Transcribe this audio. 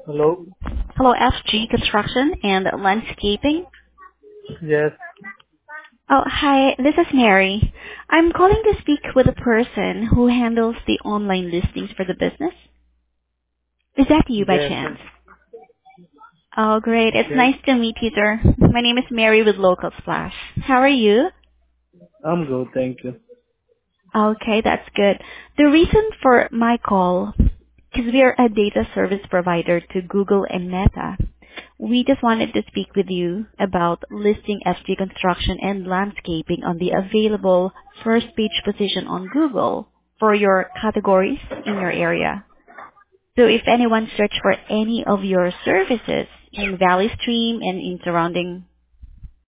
Hello? Hello, FG Construction and Landscaping. Yes, Oh, hi, this is Mary. I'm calling to speak with a person who handles the online listings for the business. Is that you by yes, chance? Oh, great. It's yes. nice to meet you, sir. My name is Mary with Local Splash. How are you? I'm good, thank you. Okay, that's good. The reason for my call, because we are a data service provider to Google and Meta. We just wanted to speak with you about listing FG Construction and Landscaping on the available first page position on Google for your categories in your area. So if anyone search for any of your services in Valley Stream and in surrounding